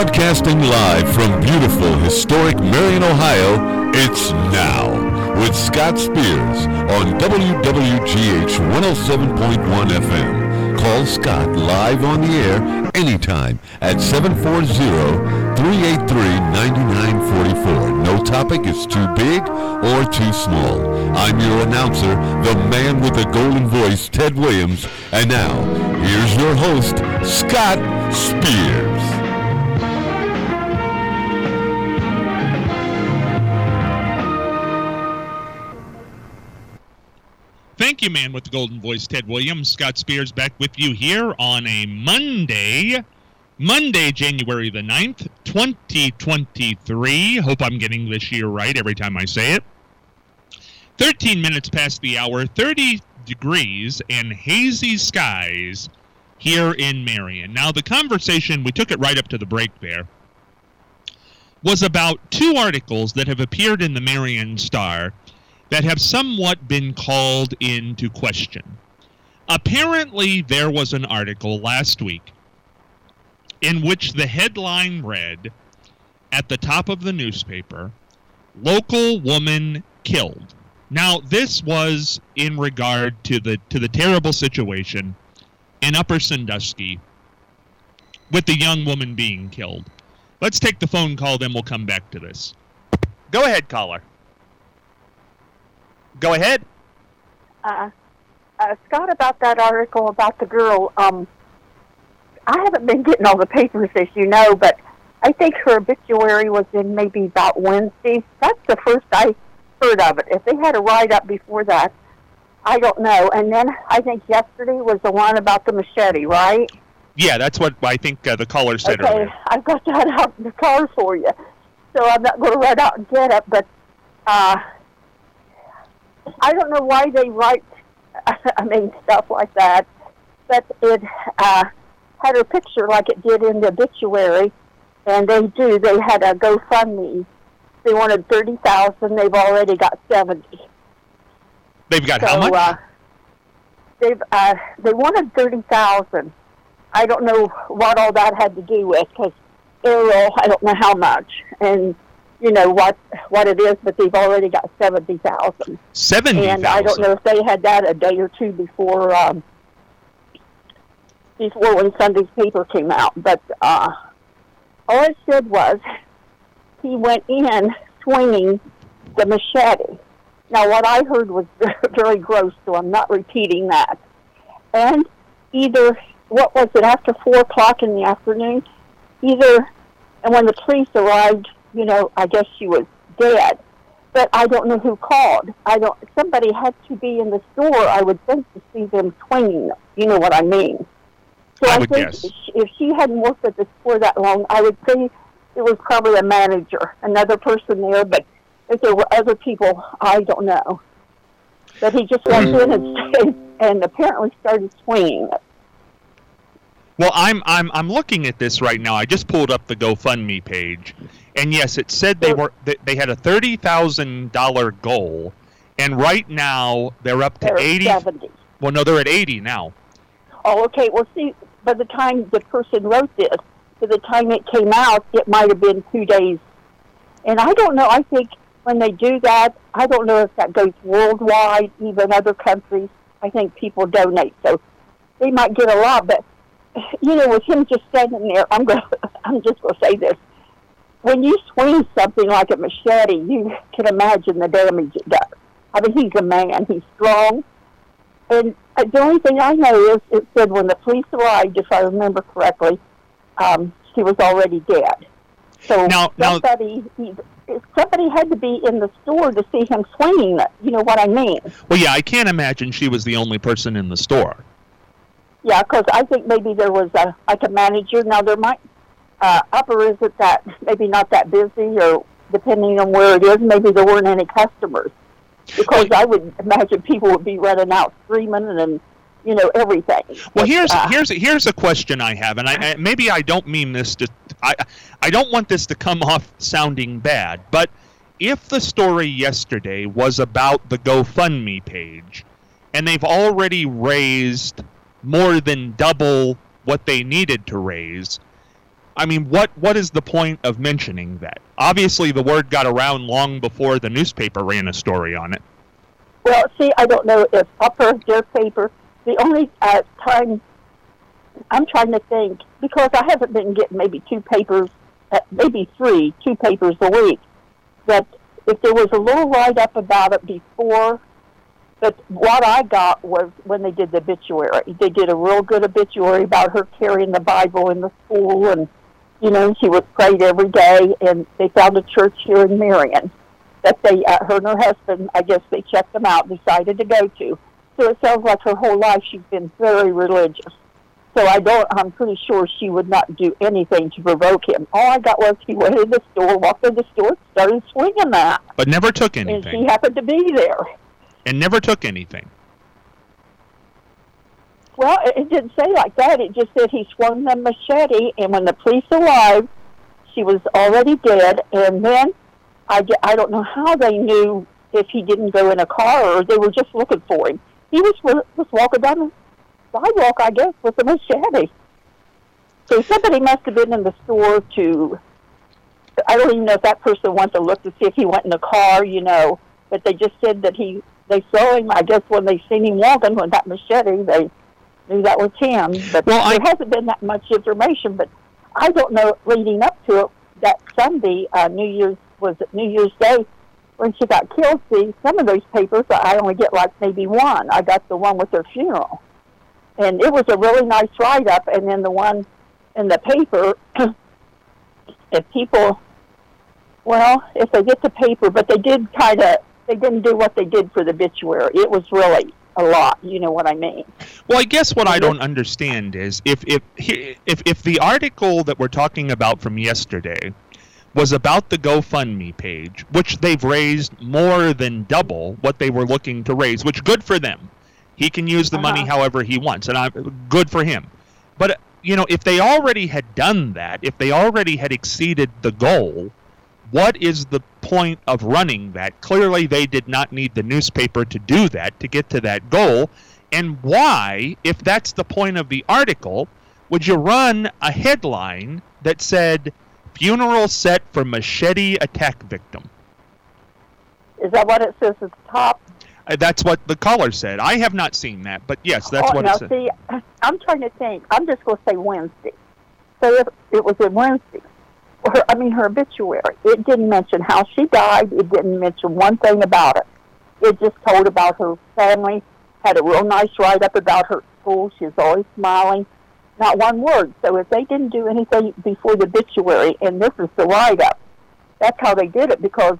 Broadcasting live from beautiful, historic Marion, Ohio, it's Now with Scott Spears on WWGH 107.1 FM. Call Scott live on the air anytime at 740-383-9944. No topic is too big or too small. I'm your announcer, the man with the golden voice, Ted Williams. And now, here's your host, Scott Spears. Thank you, man with the golden voice, Ted Williams. Scott Spears back with you here on a Monday, January the 9th, 2023. Hope I'm getting this year right every time I say it. 13 minutes past the hour, 30 degrees and hazy skies here in Marion. Now, the conversation, we took it right up to the break there, was about two articles that have appeared in the Marion Star that have somewhat been called into question. Apparently, there was an article last week in which the headline read, at the top of the newspaper, "Local woman killed." Now, this was in regard to the terrible situation in Upper Sandusky with the young woman being killed. Let's take the phone call, then we'll come back to this. Go ahead, caller. Go ahead. Scott, about that article about the girl, I haven't been getting all the papers, as you know, but I think her obituary was in maybe about Wednesday. That's the first I heard of it. If they had a write-up before that, I don't know. And then I think yesterday was the one about the machete, right? Yeah, that's what I think the caller said earlier. Okay, I've got that out in the car for you. So I'm not going to run out and get it, but I don't know why they write, stuff like that, but it had her picture like it did in the obituary, and they had a GoFundMe. They wanted $30,000, they've already got $70,000. They've got how much? They wanted $30,000. I don't know what all that had to do with, because I don't know how much, and you know what it is, but they've already got $70,000. $70,000. And I don't know if they had that a day or two before when Sunday's paper came out. But all it said was he went in swinging the machete. Now, what I heard was very gross, so I'm not repeating that. And what was it, after 4 o'clock in the afternoon? And when the police arrived, I guess she was dead. But I don't know who called. Somebody had to be in the store, I would think, to see them swinging. You know what I mean? So I think guess. If she hadn't worked at the store that long, I would say it was probably a manager, another person there. But if there were other people, I don't know. But he just went in and apparently started swinging it. Well, I'm looking at this right now. I just pulled up the GoFundMe page, and yes, it said they had a $30,000 goal, and right now they're up to 80. 70. Well, no, they're at 80 now. Oh, okay. Well, see, by the time the person wrote this, by the time it came out, it might have been 2 days. And I don't know. I think when they do that, I don't know if that goes worldwide, even other countries. I think people donate, so they might get a lot, but with him just standing there, I'm just going to say this. When you swing something like a machete, you can imagine the damage it does. I mean, he's a man. He's strong. And the only thing I know is it said when the police arrived, if I remember correctly, she was already dead. So somebody had to be in the store to see him swinging it. You know what I mean? Well, yeah, I can't imagine she was the only person in the store. Yeah, because I think maybe there was a manager. Now, there might, Upper isn't that, maybe not that busy, or depending on where it is, maybe there weren't any customers. Because I would imagine people would be running out screaming and everything. Well, here's a question I have, and I don't mean this to, I don't want this to come off sounding bad, but if the story yesterday was about the GoFundMe page, and they've already raised more than double what they needed to raise, I mean, what is the point of mentioning that? Obviously, the word got around long before the newspaper ran a story on it. Well, see, I don't know if upper their paper. The only time I'm trying to think, because I haven't been getting maybe two papers a week, that if there was a little write-up about it before, but what I got was when they did the obituary. They did a real good obituary about her carrying the Bible in the school, and, she was prayed every day, and they found a church here in Marion that her and her husband, I guess they checked them out, decided to go to. So it sounds like her whole life she's been very religious. So I'm pretty sure she would not do anything to provoke him. All I got was he went in the store, walked in the store, started swinging that. But never took anything. And she happened to be there. And never took anything. Well, it didn't say like that. It just said he swung the machete, and when the police arrived, she was already dead. And then I don't know how they knew if he didn't go in a car or they were just looking for him. He was walking down the sidewalk, I guess, with a machete. So somebody must have been in the store I don't even know if that person went to look to see if he went in the car, but they just said that they saw him, I guess, when they seen him walking with that machete, they knew that was him. But there hasn't been that much information, but I don't know, leading up to it, that Sunday, New Year's Day, when she got killed, see, some of those papers, I only get like maybe one. I got the one with her funeral. And it was a really nice write-up, and then the one in the paper, if they get the paper, but they didn't do what they did for the obituary. It was really a lot, you know what I mean? Well, I guess what I don't understand is if the article that we're talking about from yesterday was about the GoFundMe page, which they've raised more than double what they were looking to raise, which good for them. He can use the money however he wants, and good for him. But, if they already had done that, if they already had exceeded the goal, what is the point of running that? Clearly, they did not need the newspaper to do that, to get to that goal. And why, if that's the point of the article, would you run a headline that said, "Funeral set for machete attack victim"? Is that what it says at the top? That's what the caller said. I have not seen that, but yes, that's what it said. See, I'm trying to think. I'm just going to say Wednesday. So if it was in Wednesday, her obituary, it didn't mention how she died. It didn't mention one thing about it. It just told about her family, had a real nice write-up about her school. She was always smiling. Not one word. So if they didn't do anything before the obituary, and this is the write-up, that's how they did it, because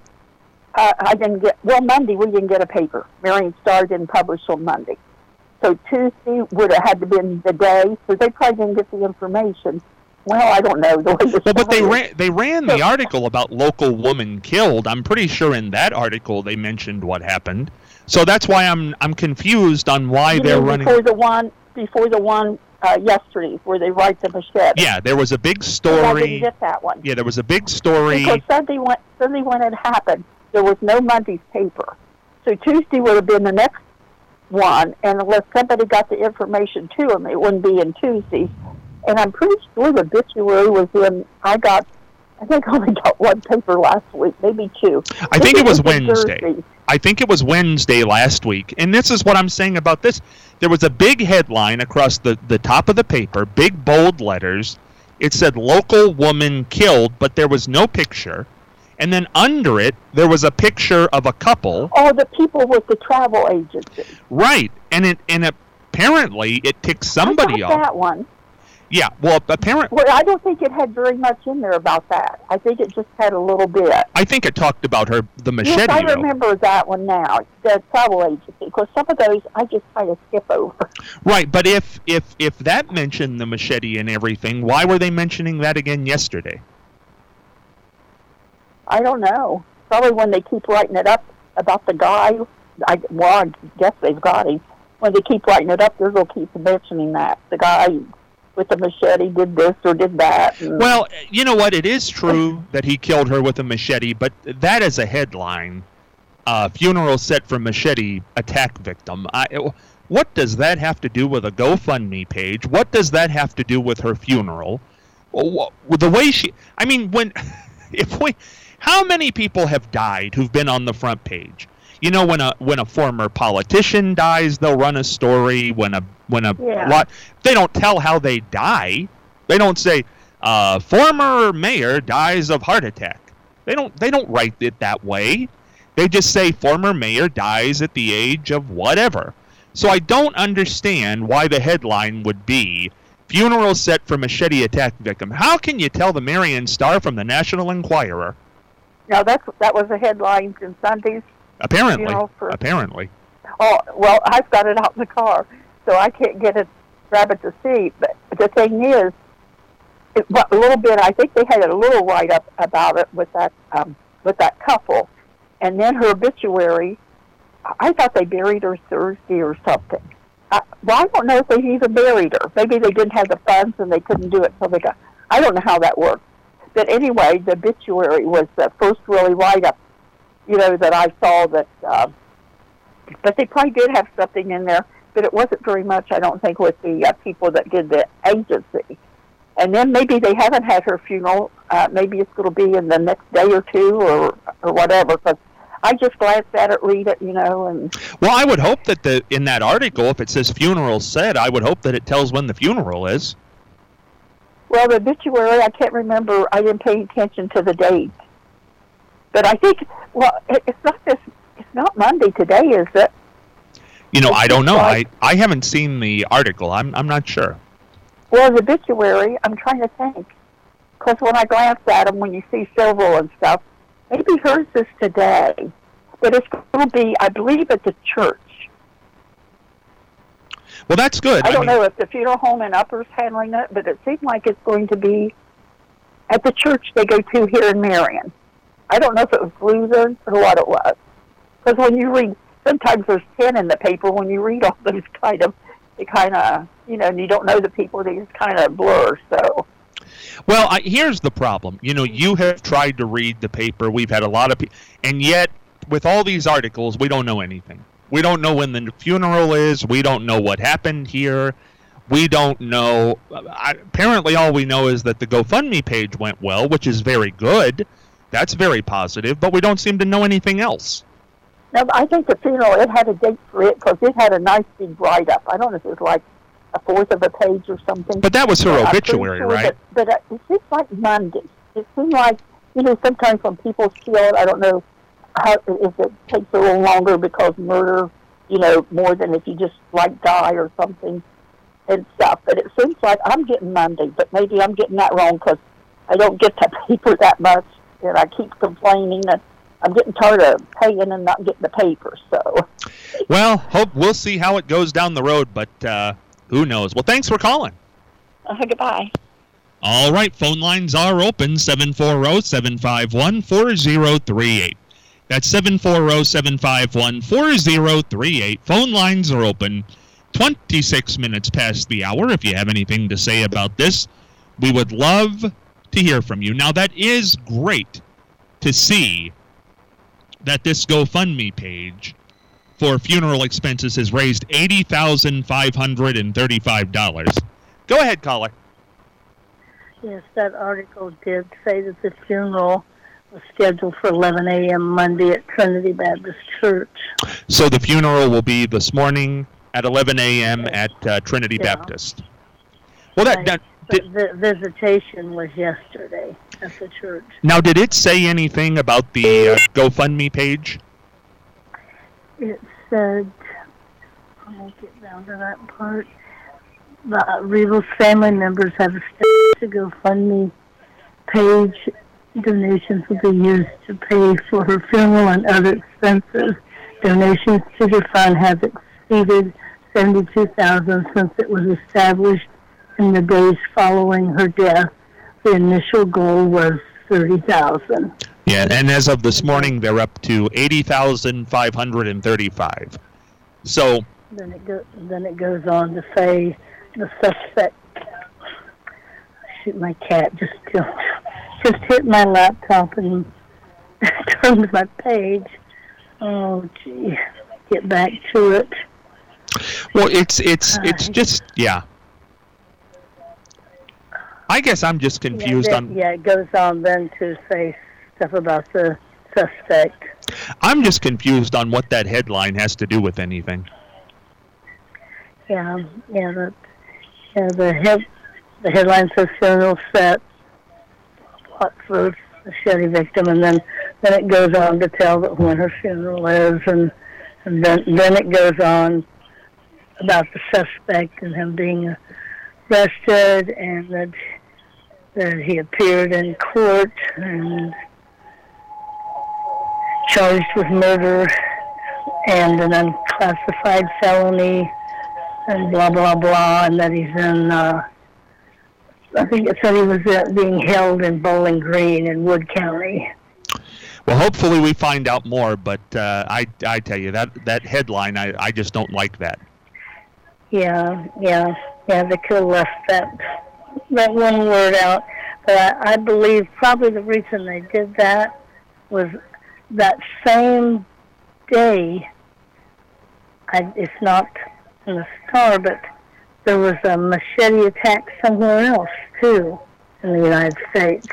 Monday we didn't get a paper. Marion Star didn't publish on Monday. So Tuesday would have had to been the day, so they probably didn't get the information. Well, I don't know. But they ran the article about local woman killed. I'm pretty sure in that article they mentioned what happened. So that's why I'm confused on why they're running. Before the one yesterday, where they write the machete. Yeah, there was a big story. I didn't get that one. Yeah, there was a big story. Because Sunday when it happened, there was no Monday's paper. So Tuesday would have been the next one, and unless somebody got the information to them, it wouldn't be in Tuesdays. And I'm pretty sure the obituary was in, I think I only got one paper last week, maybe two. I think it was Wednesday. I think it was Wednesday last week. And this is what I'm saying about this. There was a big headline across the top of the paper, big bold letters. It said local woman killed, but there was no picture. And then under it, there was a picture of a couple. Oh, the people with the travel agency. Right. And apparently it ticked somebody off. That one. Yeah, well, apparently... Well, I don't think it had very much in there about that. I think it just had a little bit. I think it talked about the machete, yes, I remember that one now, the travel agency, because some of those I just kind of skip over. Right, but if that mentioned the machete and everything, why were they mentioning that again yesterday? I don't know. Probably when they keep writing it up about the guy, I guess they've got him. When they keep writing it up, they're going to keep mentioning that. The guy with the machete did this or did that. Well, you know what? It is true that he killed her with a machete, but that is a headline. Funeral set for machete attack victim. What does that have to do with a GoFundMe page? What does that have to do with her funeral? The way how many people have died who've been on the front page? You know, when a former politician dies, they'll run a story. When a lot, they don't tell how they die. They don't say former mayor dies of heart attack. They don't write it that way. They just say former mayor dies at the age of whatever. So I don't understand why the headline would be funeral set for machete attack victim. How can you tell the Marion Star from the National Enquirer? Now that was the headlines in Sunday's. Apparently. Apparently. Oh, well, I've got it out in the car, so I can't grab it to see. But the thing is, a little bit. I think they had a little write-up about it with that couple, and then her obituary. I thought they buried her Thursday or something. Well, I don't know if they even buried her. Maybe they didn't have the funds and they couldn't do it, so they got. I don't know how that worked. But anyway, the obituary was the first really write-up, that I saw that. But they probably did have something in there, but it wasn't very much, I don't think, with the people that did the agency. And then maybe they haven't had her funeral. Maybe it's going to be in the next day or two or whatever, because I just glanced at it, read it, and... Well, I would hope that in that article, if it says funeral said, I would hope that it tells when the funeral is. Well, the obituary, I can't remember. I didn't pay attention to the date. But I think, it's not Monday today, is it? I don't know. I haven't seen the article. I'm not sure. Well, the obituary, I'm trying to think. Because when I glance at them, when you see several and stuff, maybe hers is today. But it's going to be, I believe, at the church. Well, that's good. I don't know if the funeral home in Upper's handling it, but it seems like it's going to be at the church they go to here in Marion. I don't know if it was Lutheran or what it was. Because when you read, sometimes there's 10 in the paper. When you read all those and you don't know the people, they just kind of blur, so... Well, here's the problem. You have tried to read the paper. We've had a lot of people. And yet, with all these articles, we don't know anything. We don't know when the funeral is. We don't know what happened here. We don't know. Apparently, all we know is that the GoFundMe page went well, which is very good. That's very positive. But we don't seem to know anything else. No, I think the funeral, it had a date for it because it had a nice big write-up. I don't know if it was like a fourth of a page or something. But that was her obituary, right? But it seems like Monday. It seems like, sometimes when people kill, I don't know if it takes a little longer because murder, more than if you just die or something and stuff. But it seems like I'm getting Monday, but maybe I'm getting that wrong because I don't get the paper that much, and I keep complaining that I'm getting tired of paying and not getting the paper. So, well, we'll see how it goes down the road, but who knows? Well, thanks for calling. Goodbye. All right, phone lines are open, 740-751-4038. That's 740-751-4038. Phone lines are open. 26 minutes past the hour. If you have anything to say about this, we would love to hear from you. Now, that is great to see that this GoFundMe page for funeral expenses has raised $80,535. Go ahead, caller. Yes, that article did say that the funeral was scheduled for 11 a.m. Monday at Trinity Baptist Church. So the funeral will be this morning at 11 a.m. at Trinity Baptist. Well, the visitation was yesterday at the church. Now, did it say anything about the GoFundMe page? It said, I'll get down to that part. The Revel's family members have established a GoFundMe page. Donations will be used to pay for her funeral and other expenses. Donations to the fund have exceeded $72,000 since it was established in the days following her death. The initial goal was $30,000. Yeah, and as of this morning, they're up to $80,535. So then it goes on to say the suspect. Shoot, my cat just hit my laptop and turned my page. Oh, gee, get back to it. Well, it's just, yeah. I guess I'm just confused on... Yeah, it goes on then to say stuff about the suspect. I'm just confused on what that headline has to do with anything. The headline says funeral set for the machete victim, and then it goes on to tell that when her funeral is, and then it goes on about the suspect and him being arrested, and that he appeared in court and charged with murder and an unclassified felony and blah, blah, blah, and that he's in, I think it said he was being held in Bowling Green in Wood County. Well, hopefully we find out more, but I tell you, that headline, I just don't like that. Yeah, they could have left that one word out. But I believe probably the reason they did that was that same day, it's not in the Star, but there was a machete attack somewhere else, too, in the United States.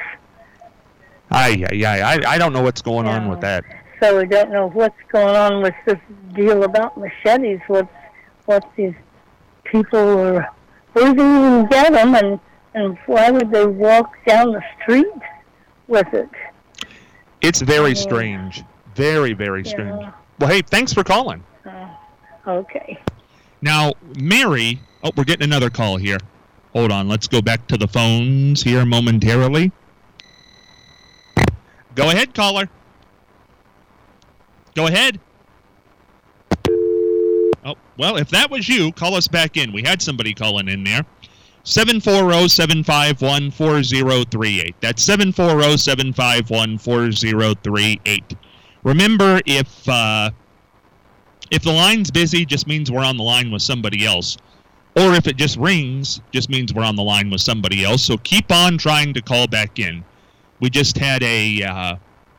I don't know what's going on with that. So we don't know what's going on with this deal about machetes. What these people were, where did they even get them, and why would they walk down the street with it? It's very strange. Very, very strange. Well, hey, thanks for calling. Okay. Now, Mary, we're getting another call here. Hold on, let's go back to the phones here momentarily. Go ahead, caller. Go ahead. Oh, well, if that was you, call us back in. We had somebody calling in there. 740-751-4038. That's 740-751-4038. Remember, if the line's busy, just means we're on the line with somebody else. Or if it just rings, just means we're on the line with somebody else. So keep on trying to call back in. We just had a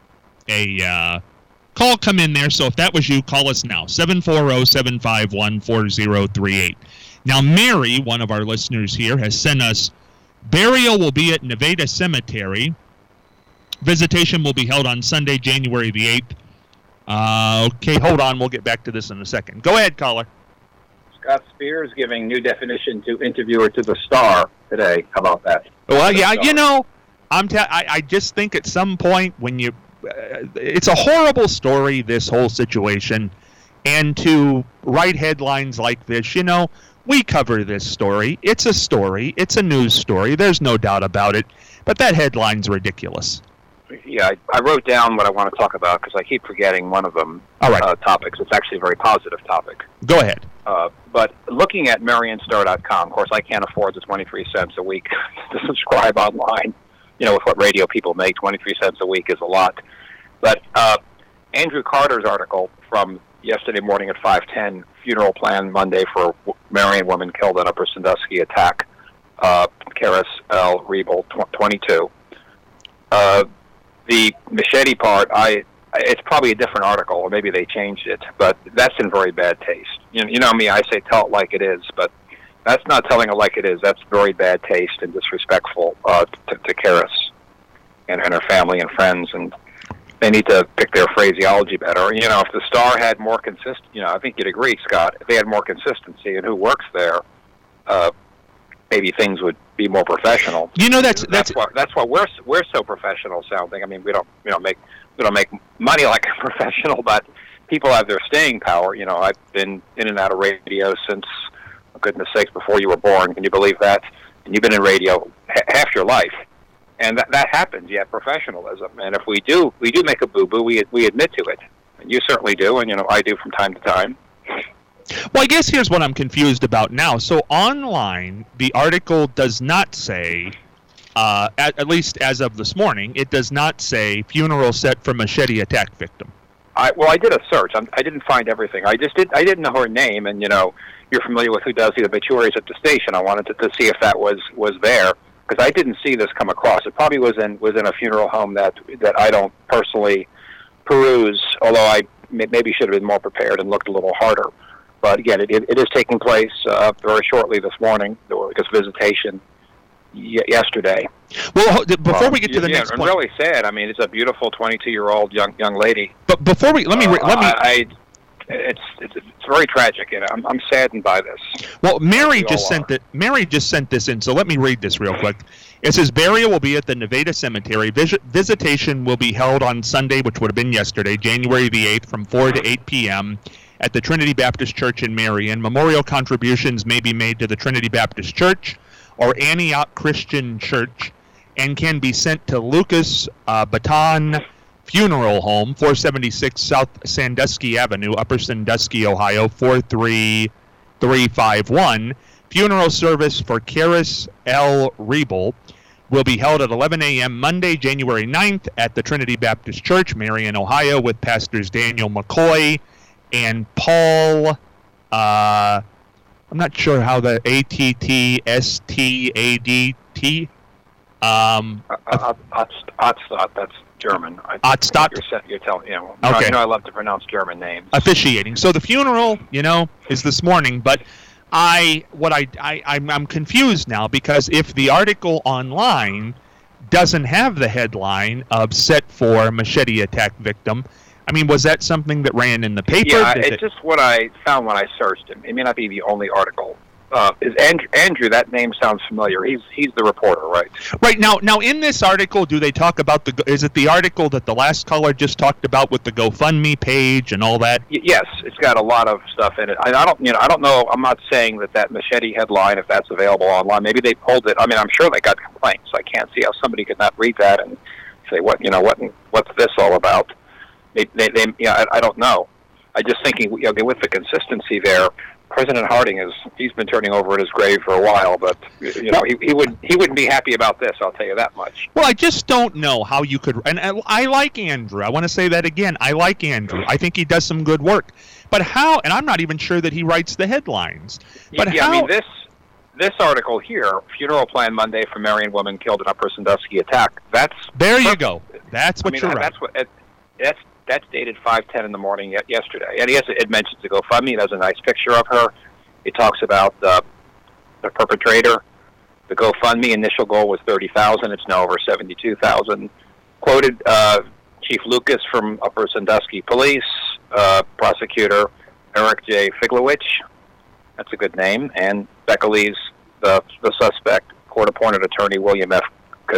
call come in there, so if that was you, call us now. 740-751-4038. Now, Mary, one of our listeners here, has sent us, burial will be at Nevada Cemetery. Visitation will be held on Sunday, January the 8th. Okay, hold on. We'll get back to this in a second. Go ahead, caller. Scott Spears giving new definition to interviewer to the Star today. How about that? Well, yeah, you know, I just think at some point when you... it's a horrible story, this whole situation. And to write headlines like this, you know, we cover this story. It's a story. It's a news story. There's no doubt about it. But that headline's ridiculous. Yeah, I wrote down what I want to talk about because I keep forgetting one of them. All right. Topics. It's actually a very positive topic. Go ahead. But looking at MarionStar.com, of course, I can't afford the 23 cents a week to subscribe online. You know, with what radio people make, 23 cents a week is a lot. But Andrew Carter's article from yesterday morning at 5:10, funeral plan Monday for Marion woman killed in Upper Sandusky attack, Karis L. Riebel, 22. The machete part, it's probably a different article, or maybe they changed it, but that's in very bad taste. You know me, I say tell it like it is, but that's not telling it like it is. That's very bad taste and disrespectful to Karis and her family and friends, and they need to pick their phraseology better. You know, if the Star had more I think you'd agree, Scott, if they had more consistency in who works there, maybe things would be more professional. You know, that's why we're so professional sounding. I mean, we don't make money like a professional, but people have their staying power. You know, I've been in and out of radio since, for goodness sakes, before you were born. Can you believe that? And you've been in radio half your life. And that happens, professionalism. And if we do make a boo-boo, we admit to it. And you certainly do, and, you know, I do from time to time. Well, I guess here's what I'm confused about now. So online, the article does not say, at least as of this morning, it does not say funeral set for machete attack victim. I did a search. I didn't find everything. I didn't know her name, and, you know, you're familiar with who does the obituaries at the station. I wanted to see if that was there. Because I didn't see this come across. It probably was in a funeral home that I don't personally peruse, although I maybe should have been more prepared and looked a little harder. But again, it is taking place very shortly this morning, because visitation yesterday. Well, before we get to the next point, really sad. I mean, it's a beautiful 22-year-old young lady. But before we let me it's very tragic, and I'm saddened by this. Well, Mary just sent this in, so let me read this real quick. It says burial will be at the Nevada Cemetery. Visitation will be held on Sunday, which would have been yesterday, January the 8th, from 4 to 8 p.m. at the Trinity Baptist Church in Marion. Memorial contributions may be made to the Trinity Baptist Church or Antioch Christian Church and can be sent to Lucas Baton Funeral Home, 476 South Sandusky Avenue, Upper Sandusky, Ohio, 43351. Funeral service for Karis L. Rebel will be held at 11 a.m. Monday, January 9th at the Trinity Baptist Church, Marion, Ohio, with Pastors Daniel McCoy and Paul, I'm not sure how the ATTSTADT. Otstadt, that's German. Otstadt? You're telling, okay. I love to pronounce German names. Officiating. So the funeral, is this morning, but I'm confused now because if the article online doesn't have the headline of set for machete attack victim, I mean, was that something that ran in the paper? Yeah, it's just what I found when I searched him. It may not be the only article. Is Andrew? That name sounds familiar. He's the reporter, right? Right. Now in this article, do they talk about is it the article that the last caller just talked about with the GoFundMe page and all that? Yes, it's got a lot of stuff in it. I don't know. I'm not saying that machete headline, if that's available online. Maybe they pulled it. I mean, I'm sure they got complaints. I can't see how somebody could not read that and say what's this all about. I don't know. I just thinking, with the consistency there, President Harding he's been turning over in his grave for a while, but he wouldn't be happy about this. I'll tell you that much. Well, I just don't know how you could. And I like Andrew. I want to say that again. I like Andrew. I think he does some good work. But how? And I'm not even sure that he writes the headlines. But how? I mean, this article here, funeral plan Monday for Marion woman killed in Upper Sandusky attack. You go. That's what you're right. That's dated 5:10 in the morning yesterday. And yes, it mentions the GoFundMe. It has a nice picture of her. It talks about the perpetrator. The GoFundMe initial goal was $30,000. It's now over $72,000. Quoted Chief Lucas from Upper Sandusky Police, prosecutor Eric J. Figlowich. That's a good name. And Becca Lee's the suspect. Court-appointed attorney William F.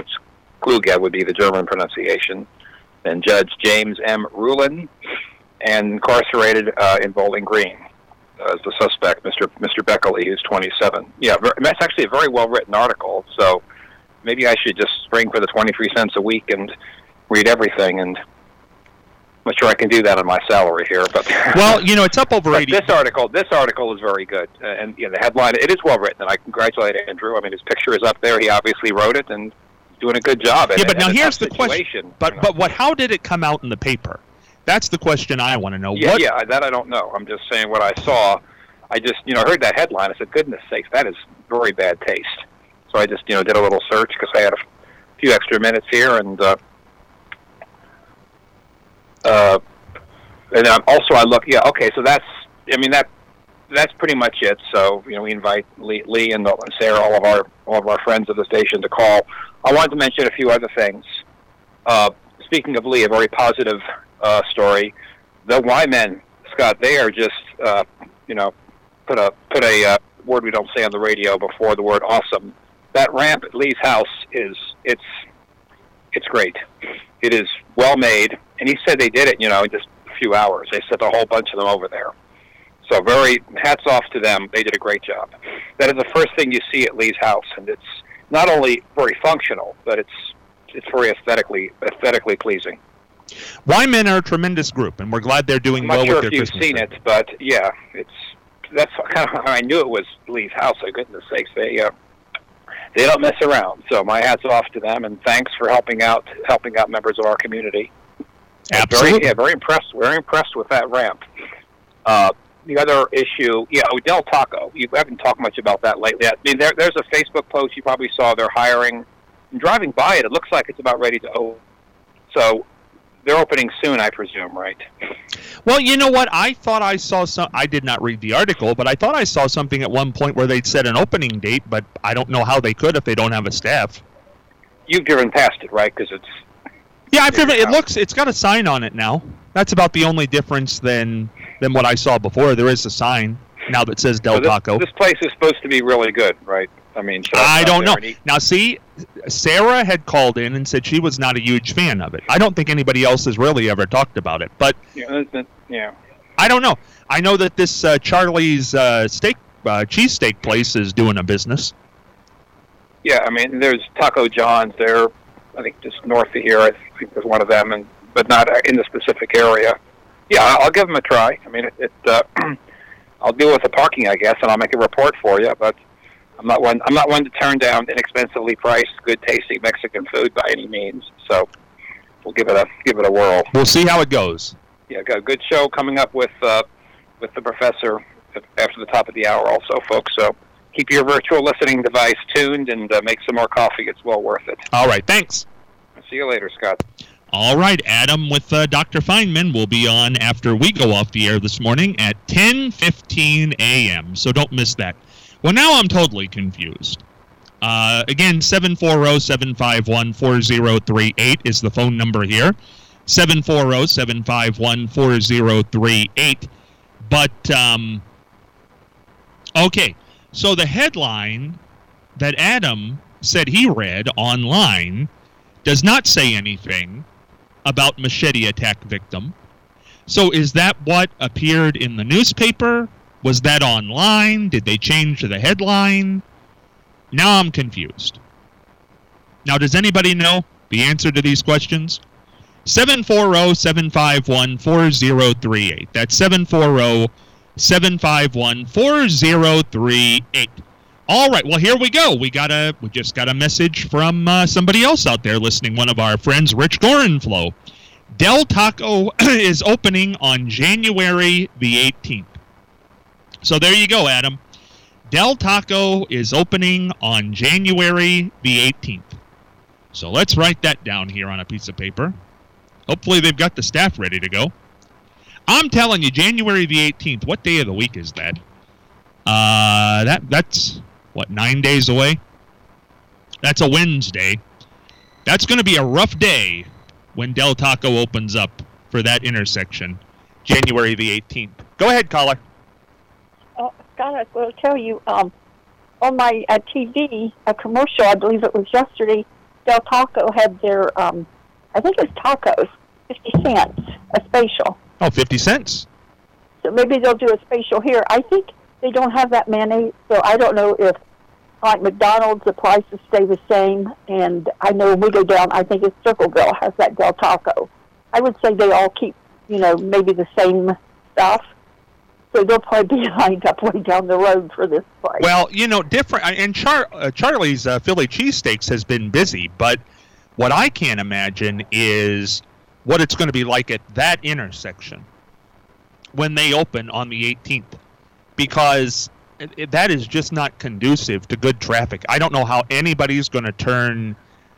Kluge would be the German pronunciation. And Judge James M. Rulin, and incarcerated in Bowling Green as the suspect, Mr. Beckley, who's 27. Yeah, that's actually a very well-written article, so maybe I should just spring for the 23 cents a week and read everything, and I'm not sure I can do that on my salary here. But well, it's up over 80. This article is very good, and the headline, it is well-written, and I congratulate Andrew. I mean, his picture is up there. He obviously wrote it, and doing a good job. Yeah, but now here's the question. But how did it come out in the paper? That's the question I want to know. Yeah, that I don't know. I'm just saying what I saw. I just heard that headline. I said, goodness sakes, that is very bad taste. So I just did a little search because I had a few extra minutes here, and also I look. Yeah, okay. So that's pretty much it. So we invite Lee and Sarah, all of our friends of the station, to call. I wanted to mention a few other things. Speaking of Lee, a very positive story. The Y-Men, Scott, they are just put a word we don't say on the radio before the word awesome. That ramp at Lee's house it's great. It is well made, and he said they did it in just a few hours. They sent a whole bunch of them over there. So very hats off to them. They did a great job. That is the first thing you see at Lee's house, and it's not only very functional, but it's very aesthetically pleasing. Y-Men are a tremendous group, and we're glad they're doing well with their Christmas. I'm not sure if you've seen it, but yeah, that's kind of how I knew it was Lee's house. For goodness sakes, they don't mess around. So my hats off to them, and thanks for helping out members of our community. Absolutely, very impressed. Very impressed with that ramp. The other issue, Del Taco. You haven't talked much about that lately. I mean, there's a Facebook post you probably saw. They're hiring. And driving by it, it looks like it's about ready to open. So they're opening soon, I presume, right? Well, you know what? I thought I saw some. I did not read the article, but I thought I saw something at one point where they'd set an opening date, but I don't know how they could if they don't have a staff. You've driven past it, right? Because it's... Yeah, I've driven. It's got a sign on it now. That's about the only difference than what I saw before. There is a sign now that says Del Taco. This place is supposed to be really good, right? I mean, I don't know. Now, see, Sarah had called in and said she was not a huge fan of it. I don't think anybody else has really ever talked about it, but yeah. I don't know. I know that this Charlie's cheesesteak place is doing a business. Yeah, I mean, there's Taco John's there. I think just north of here. I think there's one of them, but not in the specific area. Yeah, I'll give them a try. I mean, I'll deal with the parking, I guess, and I'll make a report for you, but I'm not one to turn down inexpensively priced, good tasting Mexican food by any means. So we'll give it a whirl. We'll see how it goes. Yeah, got a good show coming up with the professor after the top of the hour, also, folks. So keep your virtual listening device tuned and make some more coffee. It's well worth it. All right, thanks. See you later, Scott. All right, Adam with Dr. Feynman will be on after we go off the air this morning at 10:15 a.m. So don't miss that. Well, now I'm totally confused. Again, 740-751-4038 is the phone number here. 740-751-4038. But, okay, so the headline that Adam said he read online does not say anything about machete attack victim. So is that what appeared in the newspaper? Was that online? Did they change the headline? Now I'm confused. Now, does anybody know the answer to these questions? 740-751-4038. That's 740-751-4038. All right, well, here we go. We just got a message from somebody else out there listening, one of our friends, Rich Gorenflow. Del Taco is opening on January the 18th. So there you go, Adam. Del Taco is opening on January the 18th. So let's write that down here on a piece of paper. Hopefully they've got the staff ready to go. I'm telling you, January the 18th, what day of the week is that? That's, 9 days away? That's a Wednesday. That's going to be a rough day when Del Taco opens up for that intersection, January the 18th. Go ahead, caller. Scott, I will tell you, on my TV, a commercial, I believe it was yesterday, Del Taco had their, I think it was tacos, 50 cents, a spatial. Oh, 50 cents. So maybe they'll do a spatial here. I think they don't have that many, so I don't know if, like McDonald's, the prices stay the same, and I know when we go down, I think it's Circleville has that Del Taco. I would say they all keep, maybe the same stuff. So they'll probably be lined up way down the road for this place. Well, different. And Charlie's Philly cheesesteaks has been busy, but what I can't imagine is what it's going to be like at that intersection when they open on the 18th, because that is just not conducive to good traffic. I don't know how anybody's going to turn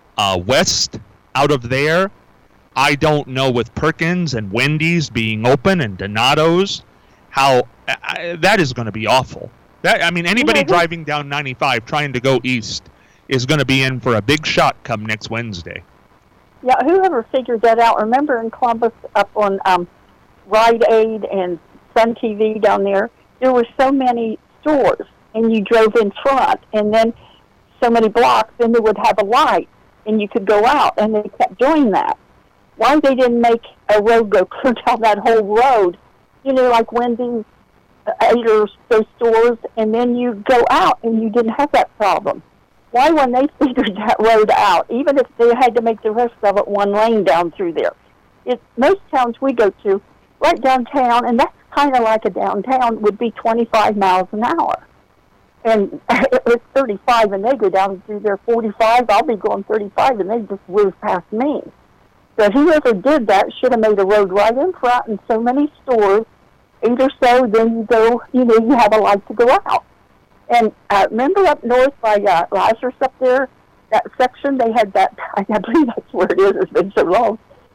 west out of there. I don't know with Perkins and Wendy's being open and Donato's. How that is going to be awful. Anybody driving down 95 trying to go east is going to be in for a big shock come next Wednesday. Yeah, whoever figured that out? Remember in Columbus up on Rite Aid and Sun TV down there were so many stores, and you drove in front, and then so many blocks, then they would have a light, and you could go out, and they kept doing that. Why they didn't make a road go clear down that whole road? Like Wendy's, those stores, and then you go out and you didn't have that problem. Why, when they figured that road out, even if they had to make the rest of it one lane down through there? Most towns we go to, right downtown, and that's kind of like a downtown, would be 25 miles an hour. And it's 35, and they go down through there 45, I'll be going 35, and they just whiz past me. So whoever did that should have made a road right in front and so many stores, 8 or so, then you go, you have a light to go out. And remember up north by Lazarus up there, that section, they had that, I believe that's where it is, it's been so long.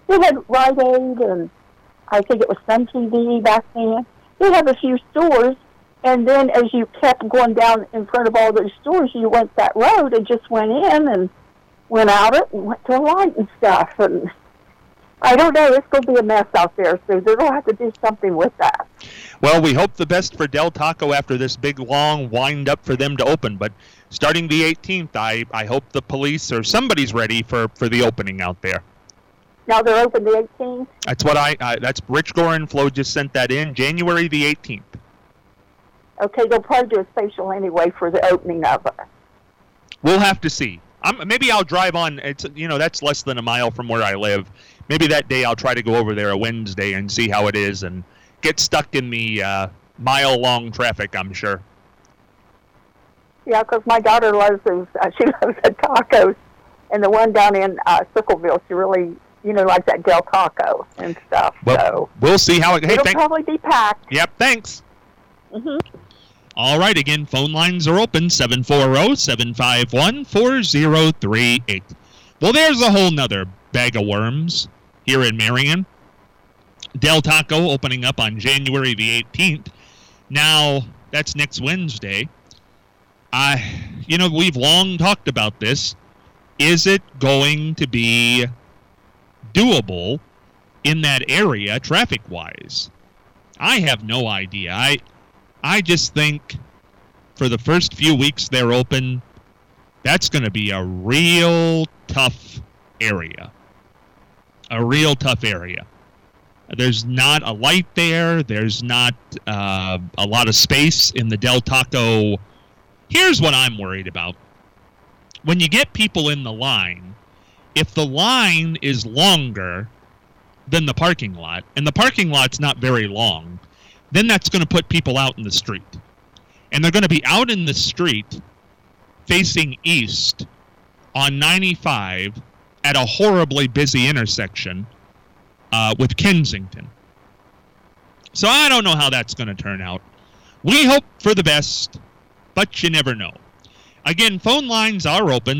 They had Rite Aid, and I think it was Sun TV back then. They have a few stores, and then as you kept going down in front of all those stores, you went that road and just went in and went out it and went to a light and stuff. And I don't know, it's going to be a mess out there, so they're going to have to do something with that. Well, we hope the best for Del Taco after this big, long wind-up for them to open. But starting the 18th, I hope the police or somebody's ready for the opening out there. Now they're open the 18th? That's what that's Rich Gore and Flo just sent that in, January the 18th. Okay, they'll probably do a special anyway for the opening of it. We'll have to see. Maybe I'll drive on. It's that's less than a mile from where I live. Maybe that day I'll try to go over there a Wednesday and see how it is and get stuck in the mile-long traffic, I'm sure. Yeah, because my daughter loves those. She loves the tacos, and the one down in Circleville, she really, likes that Del Taco and stuff. Well, so we'll see how it. Hey, it'll probably be packed. Yep, thanks. Mm-hmm. All right, again, phone lines are open, 740-751-4038. Well, there's a whole nother bag of worms here in Marion. Del Taco opening up on January the 18th. Now, that's next Wednesday. We've long talked about this. Is it going to be doable in that area traffic-wise? I have no idea. I just think for the first few weeks they're open, that's going to be a real tough area. A real tough area. There's not a light there. There's not a lot of space in the Del Taco. Here's what I'm worried about. When you get people in the line, if the line is longer than the parking lot, and the parking lot's not very long, then that's going to put people out in the street. And they're going to be out in the street facing east on 95 at a horribly busy intersection with Kensington. So I don't know how that's going to turn out. We hope for the best, but you never know. Again, phone lines are open,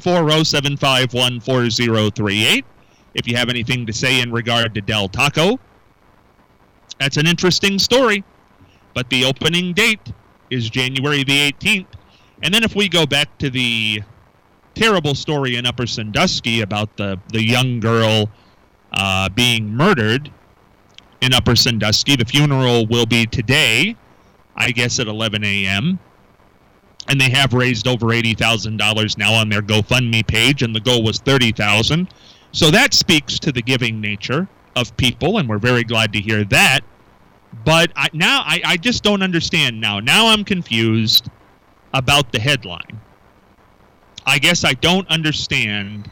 740-751-4038. If you have anything to say in regard to Del Taco, that's an interesting story. But the opening date is January the 18th. And then if we go back to the terrible story in Upper Sandusky about the young girl being murdered in Upper Sandusky, the funeral will be today, I guess at 11 a.m., and they have raised over $80,000 now on their GoFundMe page, and the goal was $30,000. So that speaks to the giving nature of people, and we're very glad to hear that. But I just don't understand now. Now I'm confused about the headline. I guess I don't understand.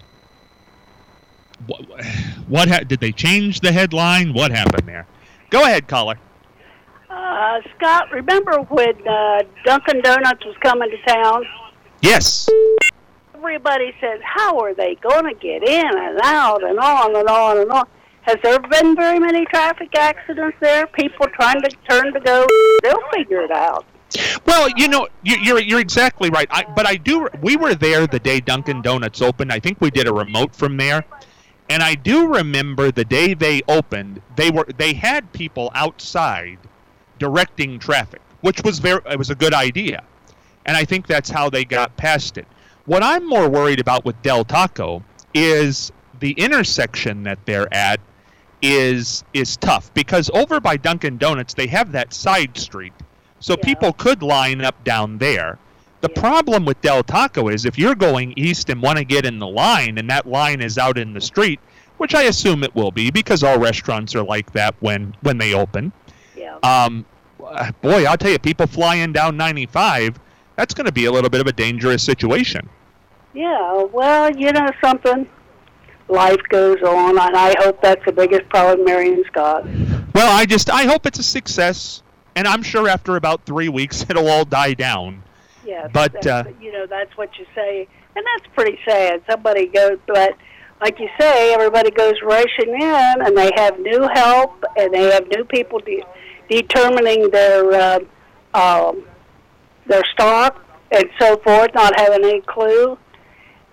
Did they change the headline? What happened there? Go ahead, caller. Scott, remember when Dunkin' Donuts was coming to town? Yes. Everybody said, how are they going to get in and out and on and on and on? Has there been very many traffic accidents there? People trying to turn to go? They'll figure it out. Well, you're exactly right. We were there the day Dunkin' Donuts opened. I think we did a remote from there. And I do remember the day they opened, they had people outside directing traffic, which was it was a good idea. And I think that's how they got past it. What I'm more worried about with Del Taco is the intersection that they're at is tough, because over by Dunkin' Donuts they have that side street, so people could line up down there. The problem with Del Taco is if you're going east and want to get in the line, and that line is out in the street, which I assume it will be because all restaurants are like that when they open. Yeah. Boy, I'll tell you, people flying down 95, that's going to be a little bit of a dangerous situation. Yeah, well, something. Life goes on, and I hope that's the biggest problem Marion's got. Well, I hope it's a success, and I'm sure after about 3 weeks it'll all die down. Yes, but that's what you say, and that's pretty sad. Somebody goes, but like you say, everybody goes rushing in, and they have new help, and they have new people determining their stock and so forth, not having any clue.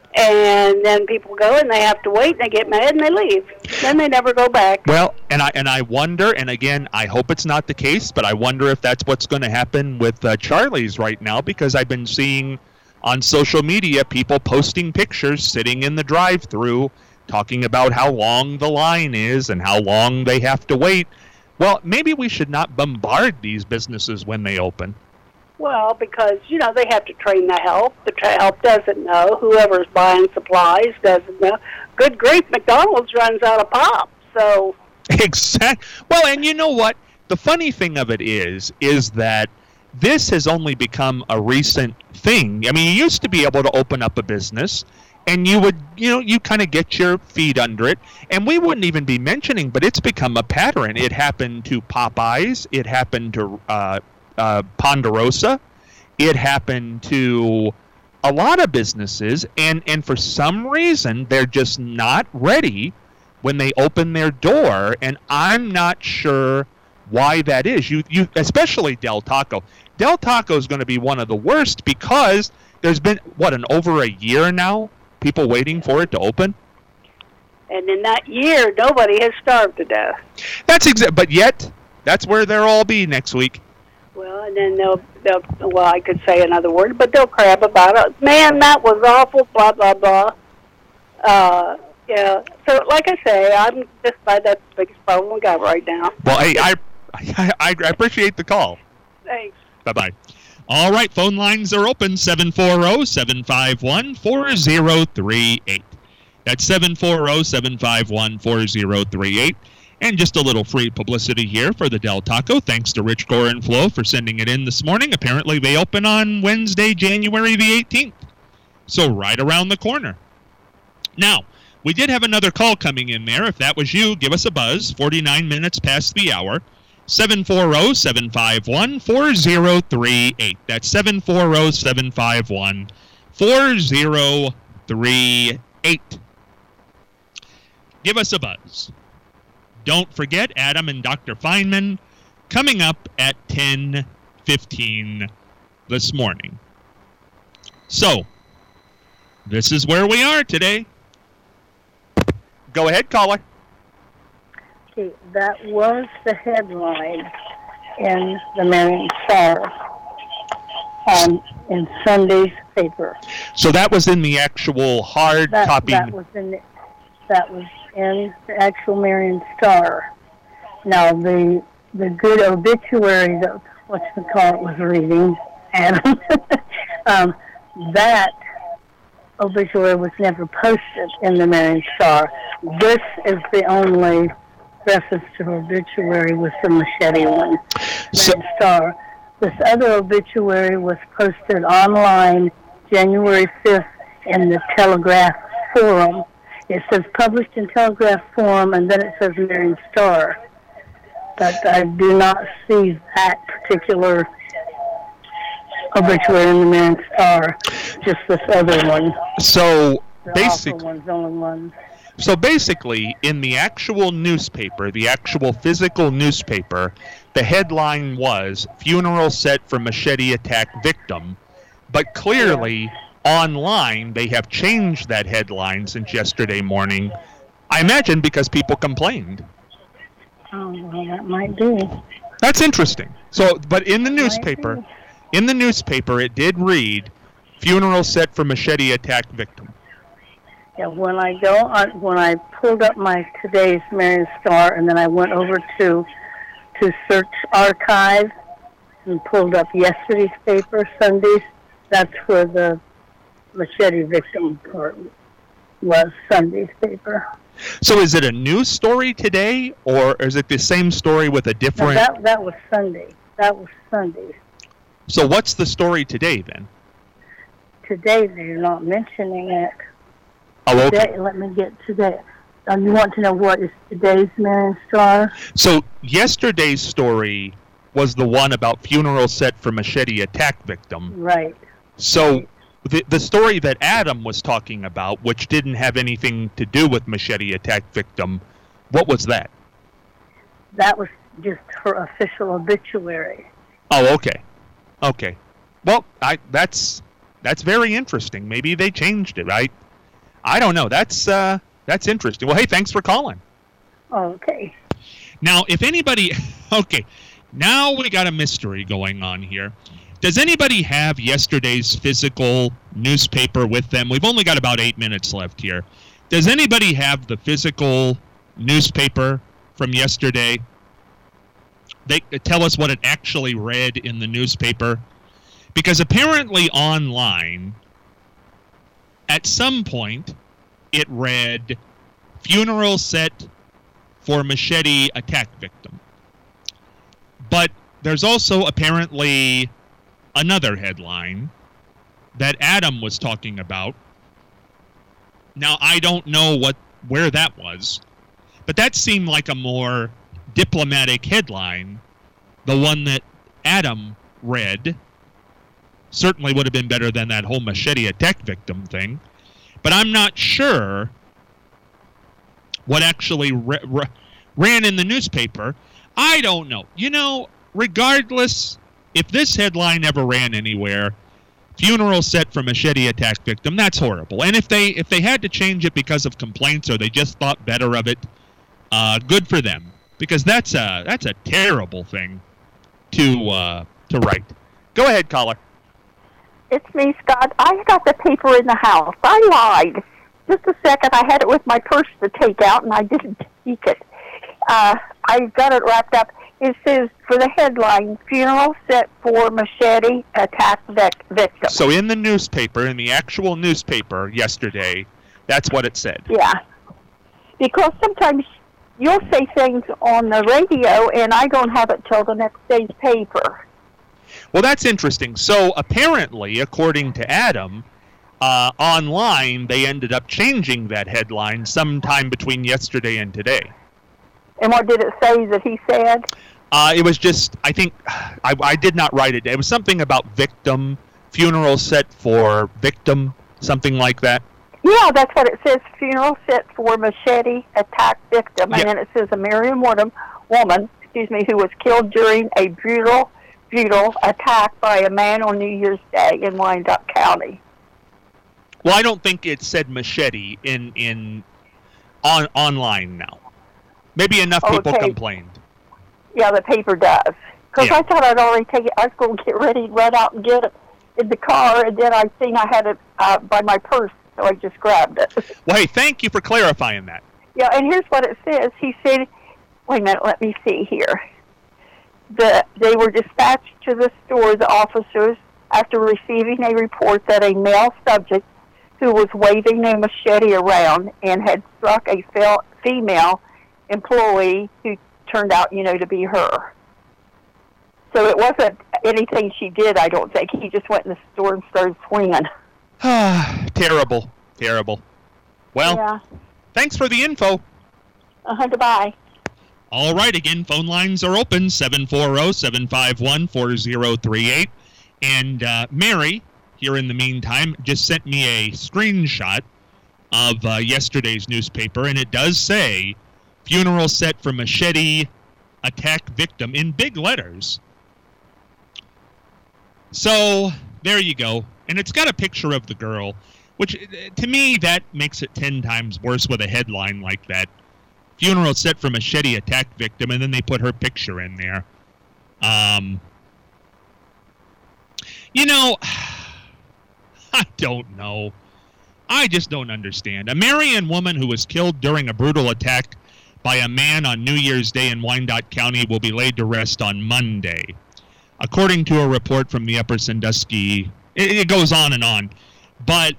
And then people go and they have to wait and they get mad and they leave. Then they never go back. Well, and I wonder, and again, I hope it's not the case, but I wonder if that's what's going to happen with Charlie's right now, because I've been seeing on social media people posting pictures sitting in the drive-thru talking about how long the line is and how long they have to wait. Well, maybe we should not bombard these businesses when they open. Well, because, they have to train the help. The help doesn't know. Whoever's buying supplies doesn't know. Good grief, McDonald's runs out of pop, so... Exactly. Well, and you know what? The funny thing of it is that this has only become a recent thing. I mean, you used to be able to open up a business, and you would, you kind of get your feet under it, and we wouldn't even be mentioning, but it's become a pattern. It happened to Popeyes. It happened to... Ponderosa. It happened to a lot of businesses, and for some reason they're just not ready when they open their door, and I'm not sure why that is. You especially Del Taco. Del Taco is going to be one of the worst because there's been over a year now, people waiting for it to open. And in that year, nobody has starved to death. But yet that's where they'll all be next week. Well, and then they'll I could say another word, but they'll crab about it. Man, that was awful, blah, blah, blah. Yeah. So, like I say, I'm just glad that's the biggest problem we got right now. Well, hey, I appreciate the call. Thanks. Bye-bye. All right, phone lines are open, 740-751-4038. That's 740-751-4038. And just a little free publicity here for the Del Taco. Thanks to Rich Gore and Flo for sending it in this morning. Apparently they open on Wednesday, January the 18th. So right around the corner. Now, we did have another call coming in there. If that was you, give us a buzz. 49 minutes past the hour. 740-751-4038. That's 740-751-4038. Give us a buzz. Don't forget Adam and Dr. Feynman coming up at 10:15 this morning. So, this is where we are today. Go ahead, caller. Okay, that was the headline in the Marion Star in Sunday's paper. So that was in the actual hard copy. That was in the actual Marion Star. Now, the good obituary that whatchamacallit was reading, Adam, that obituary was never posted in the Marion Star. This is the only reference to obituary with the Machete one, Marion Star. This other obituary was posted online January 5th in the Telegraph Forum. It says published in Telegraph Forum, and then it says Marion Star. But I do not see that particular obituary in the Marion Star, just this other one. So basically, in the actual newspaper, the actual physical newspaper, the headline was "Funeral Set for Machete Attack Victim," but clearly online they have changed that headline since yesterday morning. I imagine because people complained. Oh, well, that might be. That's interesting. So, but in the newspaper, it did read "Funeral Set for Machete Attack Victim." Yeah, when I pulled up my today's Marion Star, and then I went over to search archive and pulled up yesterday's paper, Sunday's. That's where the Machete Victim part was, Sunday's paper. So is it a new story today, or is it the same story with a different... No, that was Sunday. That was Sunday. So what's the story today, then? Today, they're not mentioning it. Oh, okay. Today, let me get today. You want to know what is today's Marion Star? So yesterday's story was the one about funeral set for Machete Attack Victim. Right. So the story that Adam was talking about, which didn't have anything to do with Machete Attack Victim, what was that? That was just her official obituary. Oh, okay. Okay. Well, that's very interesting. Maybe they changed it, right? I don't know. That's interesting. Well, hey, thanks for calling. Okay. Now, if anybody, okay, now we got a mystery going on here. Does anybody have yesterday's physical newspaper with them? We've only got about 8 minutes left here. Does anybody have the physical newspaper from yesterday? They tell us what it actually read in the newspaper. Because apparently online, at some point, it read, funeral set for machete attack victim. But there's also apparently another headline that Adam was talking about. Now, I don't know where that was, but that seemed like a more diplomatic headline. The one that Adam read certainly would have been better than that whole machete attack victim thing. But I'm not sure what actually ran in the newspaper. I don't know. You know, regardless, if this headline ever ran anywhere, funeral set for machete attack victim, that's horrible. And if they had to change it because of complaints or they just thought better of it, good for them. Because that's a terrible thing to write. Go ahead, caller. It's me, Scott. I got the paper in the house. I lied. Just a second. I had it with my purse to take out, and I didn't take it. I got it wrapped up. It says, for the headline, funeral set for machete attack victim. So in the newspaper, in the actual newspaper yesterday, that's what it said. Yeah. Because sometimes you'll say things on the radio, and I don't have it till the next day's paper. Well, that's interesting. So apparently, according to Adam, online they ended up changing that headline sometime between yesterday and today. And what did it say that he said? It was just, I think, I did not write it. It was something about victim, funeral set for victim, something like that. Yeah, that's what it says, funeral set for machete attack victim. And then it says a Merriam-Webster woman, who was killed during a brutal attack by a man on New Year's Day in Wyandotte County. Well, I don't think it said machete online now. Maybe enough people complained. Yeah, the paper does. Because I thought I'd already take it. I was going to get ready to run out and get it in the car, and then I seen I had it by my purse, so I just grabbed it. Well, hey, thank you for clarifying that. Yeah, and here's what it says. He said, wait a minute, let me see here. They were dispatched to the store, the officers, after receiving a report that a male subject who was waving a machete around and had struck a female employee who turned out, to be her. So it wasn't anything she did, I don't think. He just went in the store and started swinging. Terrible. Well, Thanks for the info. Goodbye. All right, again, phone lines are open, 740-751-4038. And Mary, here in the meantime, just sent me a screenshot of yesterday's newspaper, and it does say, funeral set for machete attack victim in big letters. So, there you go. And it's got a picture of the girl, which, to me, that makes it 10 times worse with a headline like that. Funeral set for machete attack victim, and then they put her picture in there. I don't know. I just don't understand. A Marion woman who was killed during a brutal attack by a man on New Year's Day in Wyandotte County will be laid to rest on Monday. According to a report from the Upper Sandusky, it goes on and on. But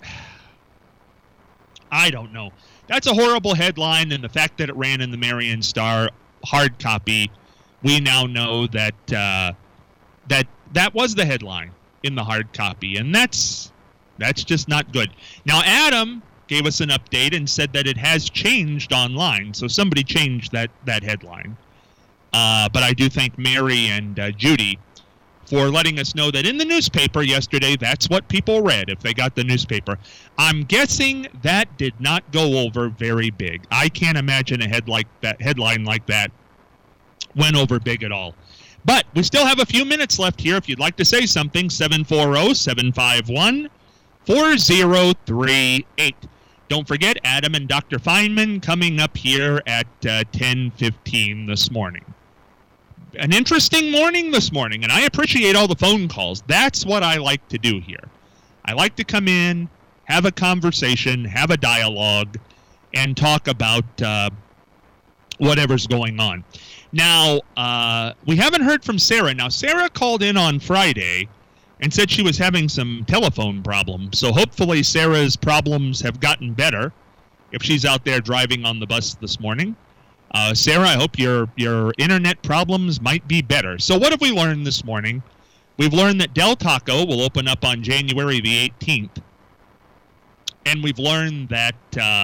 I don't know. That's a horrible headline, and the fact that it ran in the Marion Star hard copy, we now know that that was the headline in the hard copy, and that's just not good. Now, Adam gave us an update and said that it has changed online, so somebody changed that headline. But I do thank Mary and Judy for letting us know that in the newspaper yesterday, that's what people read if they got the newspaper. I'm guessing that did not go over very big. I can't imagine a headline like that went over big at all. But we still have a few minutes left here. If you'd like to say something, 740-751-4038. Don't forget, Adam and Dr. Feynman coming up here at 10:15 this morning. An interesting morning this morning, and I appreciate all the phone calls. That's what I like to do here. I like to come in, have a conversation, have a dialogue, and talk about whatever's going on. Now, we haven't heard from Sarah. Now, Sarah called in on Friday and said she was having some telephone problems. So hopefully Sarah's problems have gotten better if she's out there driving on the bus this morning. Sarah, I hope your internet problems might be better. So what have we learned this morning? We've learned that Del Taco will open up on January the 18th. And we've learned that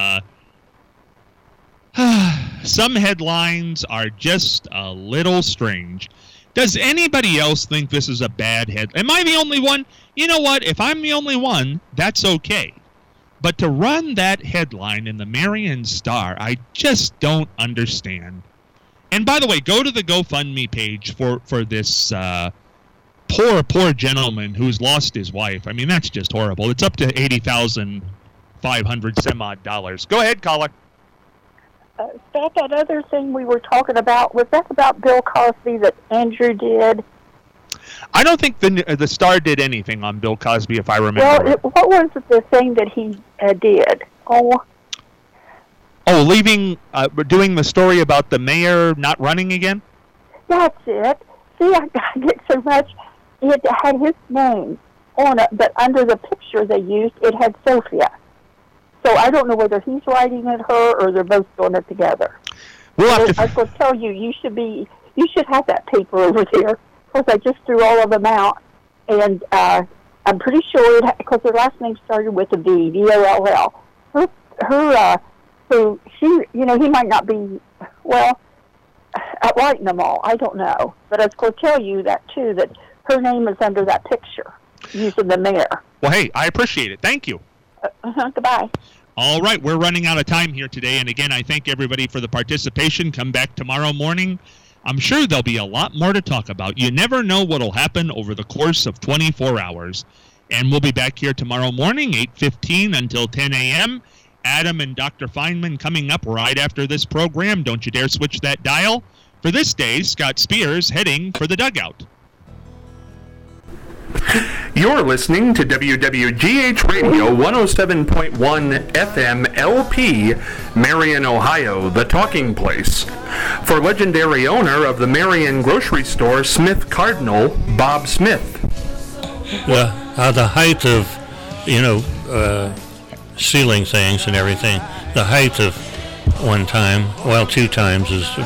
some headlines are just a little strange. Does anybody else think this is a bad head? Am I the only one? You know what? If I'm the only one, that's okay. But to run that headline in the Marion Star, I just don't understand. And by the way, go to the GoFundMe page for this poor gentleman who's lost his wife. I mean, that's just horrible. It's up to $80,500 some odd dollars. Go ahead, caller. Scott, that other thing we were talking about, was that about Bill Cosby that Andrew did? I don't think the Star did anything on Bill Cosby, if I remember. Well, what was the thing that he did? Doing the story about the mayor not running again? That's it. See, I got it so much. It had his name on it, but under the picture they used, it had Sophia. So I don't know whether he's writing it her or they're both doing it together. I will tell you, you should have that paper over there, because I just threw all of them out, and I'm pretty sure because her last name started with a V, V-O-L-L. So she, he might not be writing them all. I don't know, but I was going to tell you that too, that her name is under that picture using the mayor. Well, hey, I appreciate it. Thank you. Goodbye. All right, we're running out of time here today. And again, I thank everybody for the participation. Come back tomorrow morning. I'm sure there'll be a lot more to talk about. You never know what will happen over the course of 24 hours. And we'll be back here tomorrow morning, 8:15 until 10 a.m. Adam and Dr. Feynman coming up right after this program. Don't you dare switch that dial. For this day, Scott Spears heading for the dugout. You're listening to WWGH Radio 107.1 FM LP, Marion, Ohio, the talking place. For legendary owner of the Marion grocery store, Smith Cardinal, Bob Smith. The height of, ceiling things and everything, the height of one time, two times is